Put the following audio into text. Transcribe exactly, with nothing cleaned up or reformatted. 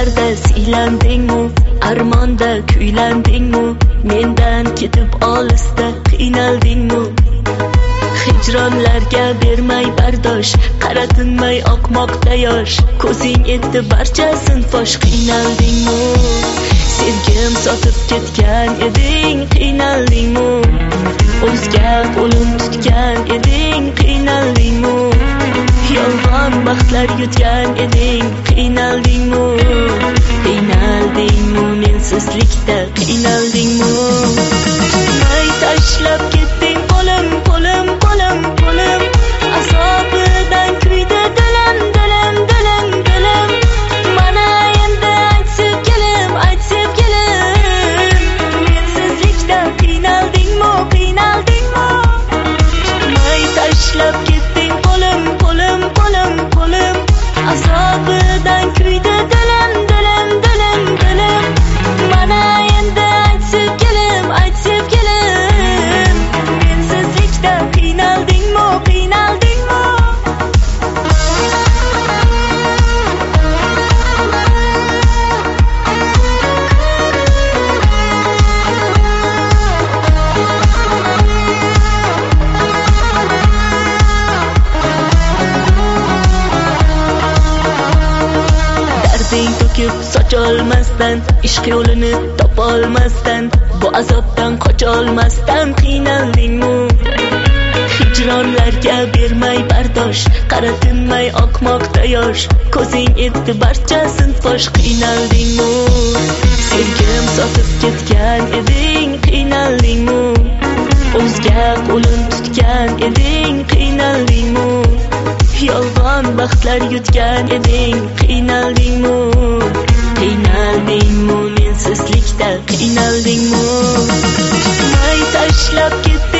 Armonlarda siylandingmi, armonda kuylandingmi, mendan ketib olisda qiynaldingmi? Hijronlarga bermay bardosh, qaratinmay oqmoqda yosh, ko'zing etdi barchasin fosh, qiynaldingmi? Sevgim sotib ketgan eding, qiynaldingmi? O'zga qo'lim tutgan eding, qiynaldingmi? Yolg'on baxtlar yutgan eding, qiynaldingmi? Qiynaldingmi? Mensizlikda qiynaldingmi? May tashlab ketding qo'lim, qo'lim, qo'lim, qo'lim, azobidan kuydi dilim, dilim, dilim, dilim. Mana endi ayt sevgilim, ayt sevgilim, mensizlikda qiynaldingmi, qiynaldingmi? May tashlab ketding qo'lim, qo'lim, qo'lim, qo'lim, azobidan kuydi dilim, dilim, dilim, dilim. Mana endi ayt sevgilim, ayt sevgilim, mensizlikda qiynaldingmi, qiynaldingmi? Darding to'kib socholmasdan, ishq yo'lini topolmasdan, bu azobdan qocholmasdan qiynaldingmi? Hijronlarga bermay bardosh, qaratinmay oqmoqda yosh, ko'zing etdi barchasin fosh, qiynaldingmi? Sevgim sotib ketgan eding, qiynaldingmi? O'zga qo'lim tutgan eding, qiynaldingmi? Yolg'on baxtlar yutgan eding, qiynaldingmi? Qiynaldingmi? Mensizlikda qiynaldingmi? May tashlab ketding